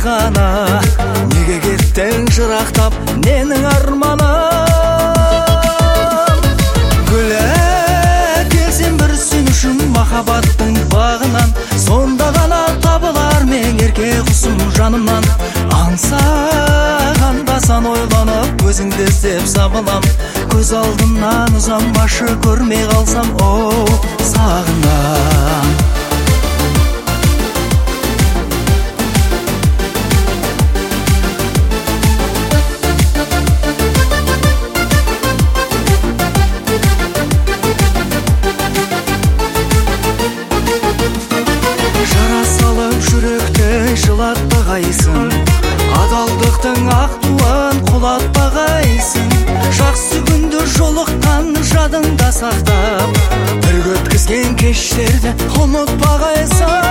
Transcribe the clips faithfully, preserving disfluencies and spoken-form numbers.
гана неге кеттің жырақтап менің арманым күле келсем бір сен үшін махаббаттың бағынан сонда ғана табылар мен ерке құсым жанымнан аңсағанда сан ойланып өзіңді іздеп сабылам көз алдымнан ұзамашы көрмей қалсам оу сағынам жара салып жүректі жылатпағайсың адалдықтың ақ туын құлатпағайсың жақсы күнді жолыққан жадыңда сақтап бірге өткізген кештерді ұмытпағайсың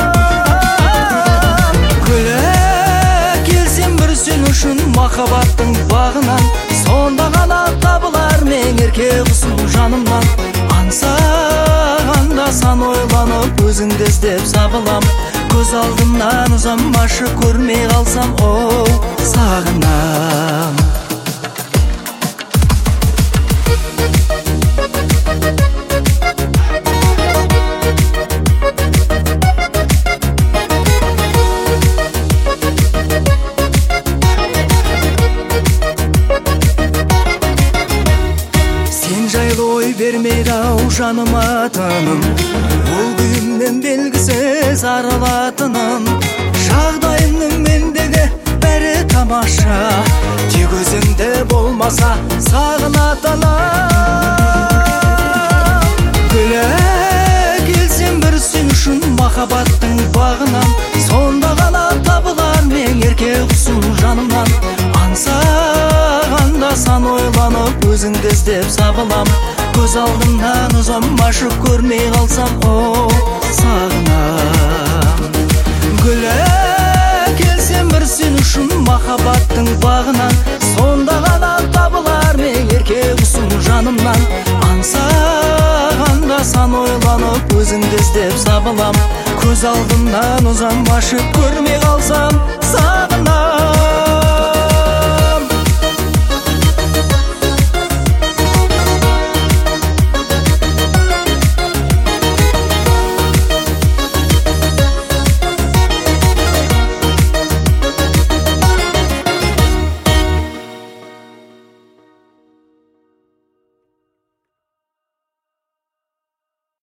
күле келсем бір сен үшін махаббаттың бағынан сонда ғана табылар мен ерке құсым жанымнан аңсағанда сан ойланып өзіңді іздеп сабылам көз алдымнан ұзамашы көрмей қалсам оу сағынам сен жайлы ой бермейді ау жаныма тыным ол күйімнен белгісіз арылатыным жағдайымның мендегі бәрі тамаша тек өзіңде болмаса сағынатыным күле келсем бір сен үшін махаббаттың бағынан сонда ғана табылар мен ерке құсым жанымнан аңсағанда сан ойланып өзіңді іздеп сабылам көз алдымнан ұзамашы көрмей қалсам оу сағынам күле келсем бір сен үшін махаббаттың бағынан сонда ғана табылар мен ерке құсым жанымнан аңсағанда сан ойланып өзіңді іздеп сабылам көз алдымнан ұзамашы көрмей қалсам сағынам